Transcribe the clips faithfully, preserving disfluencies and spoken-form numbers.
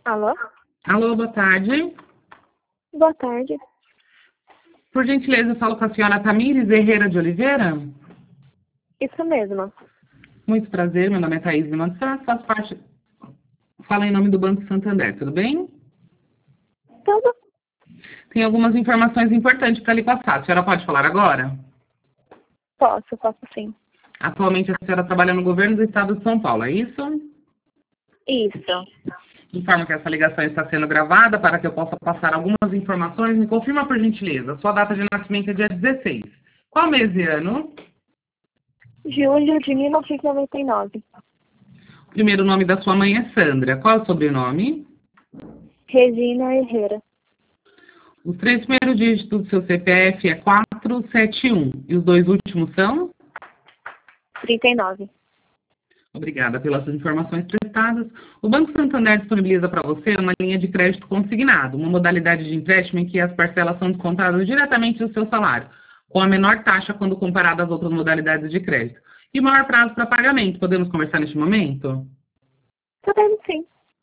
Alô? Alô, boa tarde. Boa tarde. Por gentileza, eu falo com a senhora Tamires Herrera de Oliveira? Isso mesmo. Muito prazer, meu nome é Thaís Limançã, faço parte... Fala em nome do Banco Santander, tudo bem? Tudo? Tem algumas informações importantes para lhe passar. A senhora pode falar agora? Posso, posso sim. Atualmente, a senhora trabalha no governo do estado de São Paulo, é isso? Isso. Informo que essa ligação está sendo gravada para que eu possa passar algumas informações. Me confirma, por gentileza, sua data de nascimento é dia dezesseis. Qual mês e ano? Julho de mil novecentos e noventa e nove. O primeiro nome da sua mãe é Sandra. Qual é o sobrenome? Regina Herrera. Os três primeiros dígitos do seu C P F é quatro sete um. E os dois últimos são? trinta e nove. Obrigada pelas informações prestadas. O Banco Santander disponibiliza para você uma linha de crédito consignado, uma modalidade de empréstimo em que as parcelas são descontadas diretamente do seu salário, com a menor taxa quando comparada às outras modalidades de crédito. E maior prazo para pagamento. Podemos conversar neste momento? Podemos sim.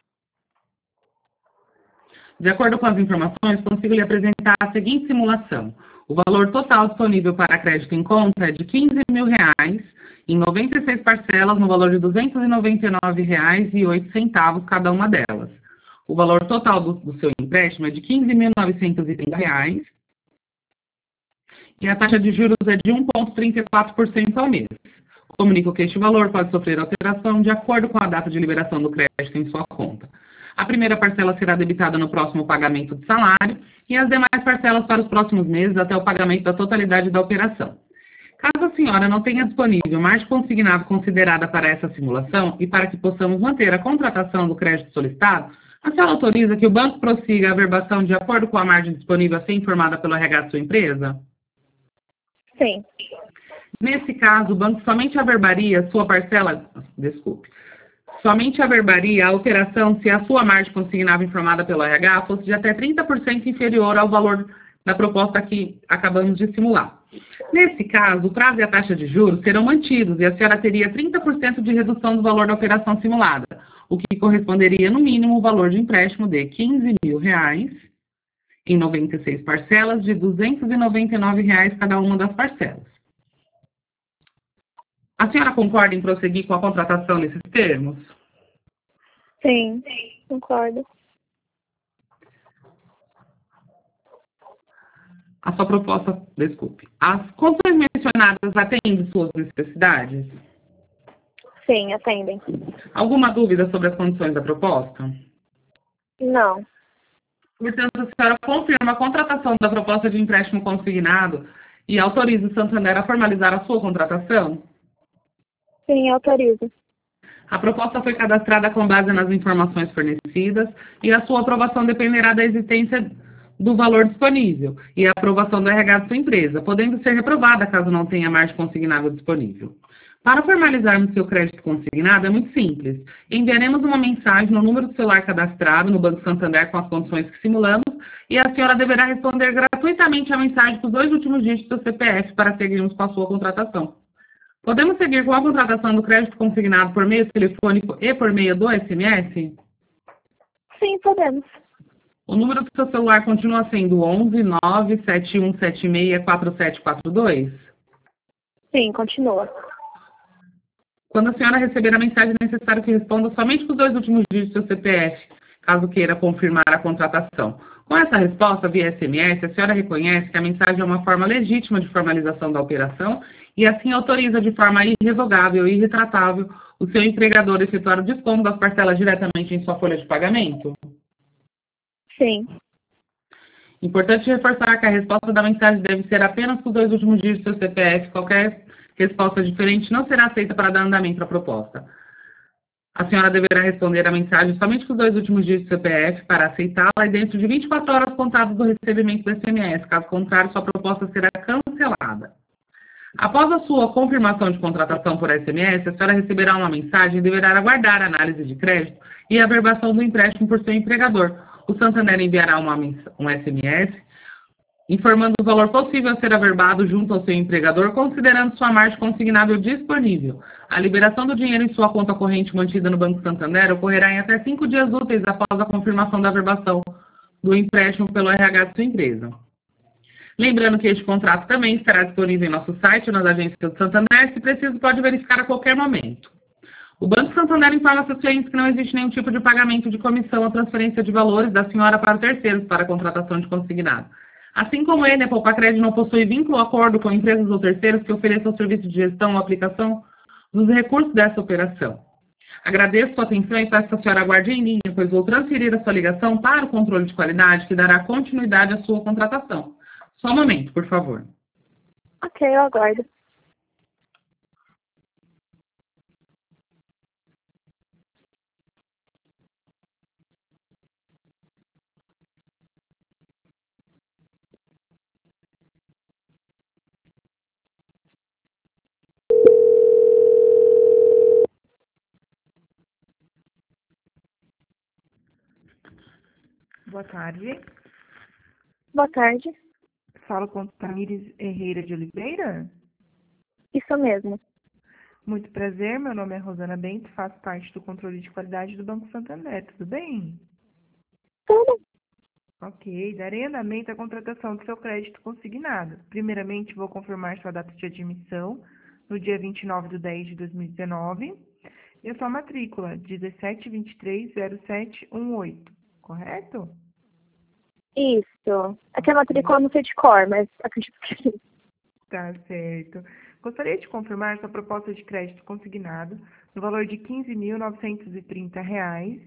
De acordo com as informações, consigo lhe apresentar a seguinte simulação. O valor total disponível para crédito em conta é de quinze mil reais, em noventa e seis parcelas, no valor de duzentos e noventa e nove reais e oito centavos cada uma delas. O valor total do, do seu empréstimo é de quinze mil novecentos e trinta reais, e a taxa de juros é de um vírgula trinta e quatro por cento ao mês. Comunico que este valor pode sofrer alteração de acordo com a data de liberação do crédito em sua conta. A primeira parcela será debitada no próximo pagamento de salário e as demais parcelas para os próximos meses até o pagamento da totalidade da operação. Caso a senhora não tenha disponível margem consignada considerada para essa simulação e para que possamos manter a contratação do crédito solicitado, a senhora autoriza que o banco prossiga a averbação de acordo com a margem disponível a ser informada pelo R H de sua empresa? Sim. Nesse caso, o banco somente averbaria sua parcela... Desculpe. Somente averbaria a operação se a sua margem consignável informada pelo R H fosse de até trinta por cento inferior ao valor da proposta que acabamos de simular. Nesse caso, o prazo e a taxa de juros serão mantidos e a senhora teria trinta por cento de redução do valor da operação simulada, o que corresponderia, no mínimo, ao valor de empréstimo de quinze mil reais em noventa e seis parcelas de duzentos e noventa e nove reais cada uma das parcelas. A senhora concorda em prosseguir com a contratação nesses termos? Sim, concordo. A sua proposta, desculpe, as condições mencionadas atendem suas necessidades? Sim, atendem. Alguma dúvida sobre as condições da proposta? Não. Portanto, a senhora confirma a contratação da proposta de empréstimo consignado e autoriza o Santander a formalizar a sua contratação? Sim, autorizo. A proposta foi cadastrada com base nas informações fornecidas e a sua aprovação dependerá da existência do valor disponível e a aprovação do R H de sua empresa, podendo ser reprovada caso não tenha margem consignável disponível. Para formalizarmos seu crédito consignado é muito simples. Enviaremos uma mensagem no número do celular cadastrado no Banco Santander com as condições que simulamos e a senhora deverá responder gratuitamente a mensagem com os dois últimos dígitos do C P F para seguirmos com a sua contratação. Podemos seguir com a contratação do crédito consignado por meio telefônico e por meio do S M S? Sim, podemos. O número do seu celular continua sendo onze nove sete um sete seis quatro sete quatro dois? Sim, continua. Quando a senhora receber a mensagem, é necessário que responda somente com os dois últimos dígitos do seu C P F, caso queira confirmar a contratação. Com essa resposta via S M S, a senhora reconhece que a mensagem é uma forma legítima de formalização da operação e assim autoriza de forma irrevogável e irretratável o seu empregador a efetuar o desconto das parcelas diretamente em sua folha de pagamento? Sim. Importante reforçar que a resposta da mensagem deve ser apenas com os dois últimos dígitos do seu C P F. Qualquer resposta diferente não será aceita para dar andamento à proposta. A senhora deverá responder a mensagem somente com os dois últimos dígitos do C P F para aceitá-la e dentro de vinte e quatro horas contadas do recebimento do S M S. Caso contrário, sua proposta será cancelada. Após a sua confirmação de contratação por S M S, a senhora receberá uma mensagem e deverá aguardar a análise de crédito e a averbação do empréstimo por seu empregador. O Santander enviará uma, um S M S informando o valor possível a ser averbado junto ao seu empregador, considerando sua margem consignável disponível. A liberação do dinheiro em sua conta corrente mantida no Banco Santander ocorrerá em até cinco dias úteis após a confirmação da averbação do empréstimo pelo R H de sua empresa. Lembrando que este contrato também estará disponível em nosso site ou nas agências do Santander, se preciso pode verificar a qualquer momento. O Banco Santander informa aos seus clientes que não existe nenhum tipo de pagamento de comissão ou transferência de valores da senhora para terceiros para a contratação de consignado. Assim como ele, a Poupa-Crédito não possui vínculo ou acordo com empresas ou terceiros que ofereçam o serviço de gestão ou aplicação dos recursos dessa operação. Agradeço sua atenção e peço que a senhora aguarde em linha, pois vou transferir a sua ligação para o controle de qualidade, que dará continuidade à sua contratação. Só um momento, por favor. Ok, eu aguardo. Boa tarde. Boa tarde. Falo com Tamires Herrera de Oliveira. Isso mesmo. Muito prazer, meu nome é Rosana Bento, faço parte do controle de qualidade do Banco Santander, tudo bem? Tudo. Ok, darei andamento à contratação do seu crédito consignado. Primeiramente, vou confirmar sua data de admissão, no dia vinte e nove de dez de dois mil e dezenove, e a sua matrícula, dezessete vinte e três zero sete um oito, correto? Isso. Aqui é a matrícula não sei de cor, mas acredito que sim. Tá certo. Gostaria de confirmar sua proposta de crédito consignado no valor de quinze mil novecentos e trinta reais.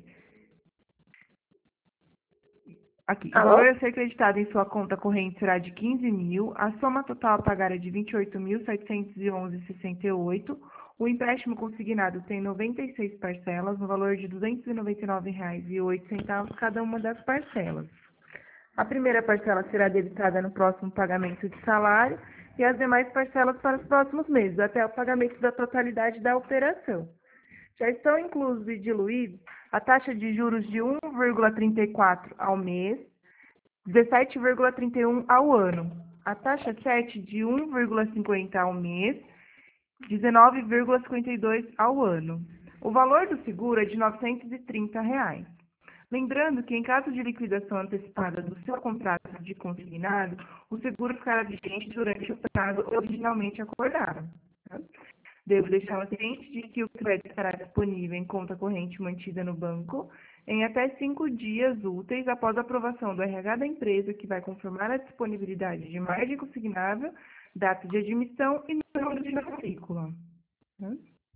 Aqui, o Alô? valor a ser acreditado em sua conta corrente será de quinze mil, a soma total a pagar é de vinte e oito mil setecentos e onze vírgula sessenta e oito. O empréstimo consignado tem noventa e seis parcelas no valor de duzentos e noventa e nove reais e oito centavos cada uma das parcelas. A primeira parcela será debitada no próximo pagamento de salário e as demais parcelas para os próximos meses, até o pagamento da totalidade da operação. Já estão inclusos e diluídos a taxa de juros de um vírgula trinta e quatro ao mês, dezessete vírgula trinta e um ao ano, a taxa sete de um vírgula cinquenta ao mês, dezenove vírgula cinquenta e dois ao ano. O valor do seguro é de novecentos e trinta reais. Lembrando que, em caso de liquidação antecipada do seu contrato de consignado, o seguro ficará vigente durante o prazo originalmente acordado. Tá? Devo deixá-la ciente de que o crédito estará disponível em conta corrente mantida no banco em até cinco dias úteis após a aprovação do R H da empresa, que vai confirmar a disponibilidade de margem consignável, data de admissão e número de matrícula. Tá?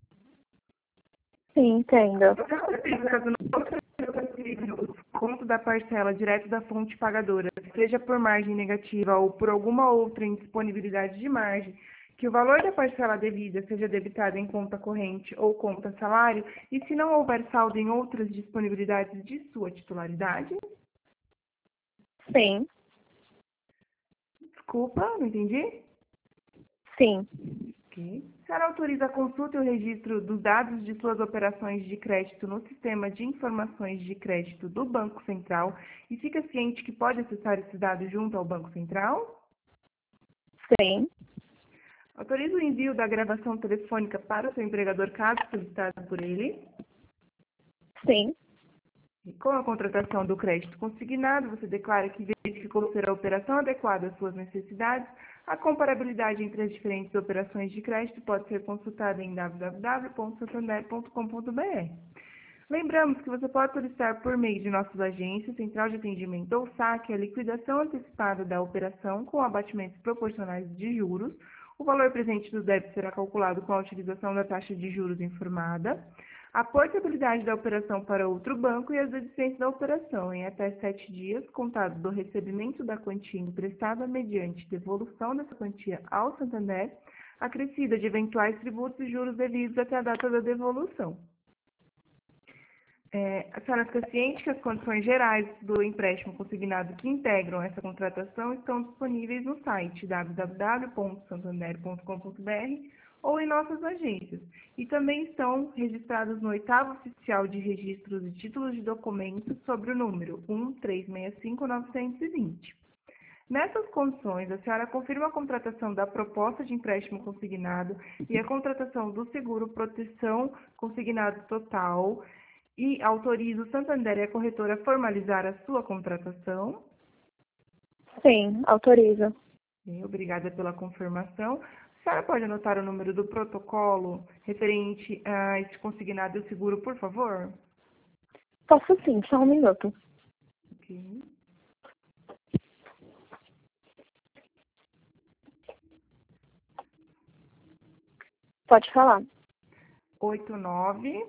Sim, entendo. Caso não transfira o desconto da parcela direto da fonte pagadora, seja por margem negativa ou por alguma outra indisponibilidade de margem, que o valor da parcela devida seja debitado em conta corrente ou conta salário, e se não houver saldo em outras disponibilidades de sua titularidade. Sim. Desculpa, não entendi? Sim. Ok. A senhora autoriza a consulta e o registro dos dados de suas operações de crédito no sistema de informações de crédito do Banco Central e fica ciente que pode acessar esses dados junto ao Banco Central? Sim. Autoriza o envio da gravação telefônica para o seu empregador, caso solicitado por ele? Sim. E com a contratação do crédito consignado, você declara que verificou ser a operação adequada às suas necessidades. A comparabilidade entre as diferentes operações de crédito pode ser consultada em w w w ponto santander ponto com ponto b r. Lembramos que você pode solicitar por meio de nossas agências, Central de Atendimento ou saque, a liquidação antecipada da operação com abatimentos proporcionais de juros. O valor presente do débito será calculado com a utilização da taxa de juros informada, a portabilidade da operação para outro banco e as existências da operação em até sete dias, contado do recebimento da quantia emprestada mediante devolução dessa quantia ao Santander, acrescida de eventuais tributos e juros devidos até a data da devolução. É, a senhora fica ciente que as condições gerais do empréstimo consignado que integram essa contratação estão disponíveis no site w w w ponto santander ponto com ponto b r ou em nossas agências, e também estão registrados no oitavo oficial de registros e títulos de documentos sobre o número um três seis cinco nove dois zero. Nessas condições, a senhora confirma a contratação da proposta de empréstimo consignado e a contratação do seguro proteção consignado total e autoriza o Santander e a corretora a formalizar a sua contratação? Sim, autorizo. Sim, obrigada pela confirmação. A senhora pode anotar o número do protocolo referente a este consignado e o seguro, por favor? Posso sim, só um minuto. Ok. Pode falar. oito nove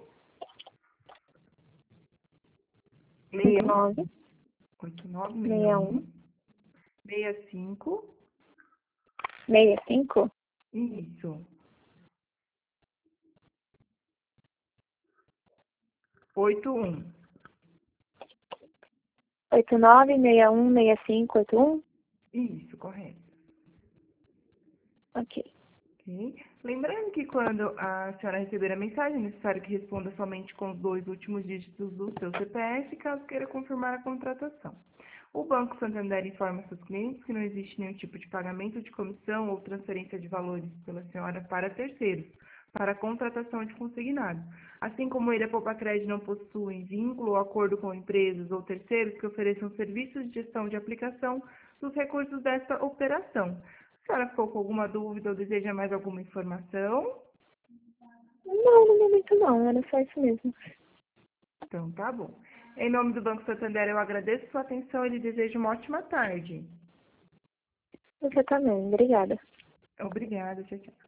Oito nove oito nove seis um seis cinco. seis cinco Isso. oito um. oito nove seis um seis cinco oito um. Isso, correto. Ok. Ok. Lembrando que quando a senhora receber a mensagem, é necessário que responda somente com os dois últimos dígitos do seu C P F, caso queira confirmar a contratação. O Banco Santander informa seus clientes que não existe nenhum tipo de pagamento de comissão ou transferência de valores pela senhora para terceiros, para a contratação de consignado. Assim como ele, a Poupa-Cred não possui vínculo ou acordo com empresas ou terceiros que ofereçam serviços de gestão de aplicação dos recursos desta operação. A senhora ficou com alguma dúvida ou deseja mais alguma informação? Não, no momento não, era só isso mesmo. Então, tá bom. Em nome do Banco Santander, eu agradeço sua atenção e lhe desejo uma ótima tarde. Você também, obrigada. Obrigada, tchau, tchau.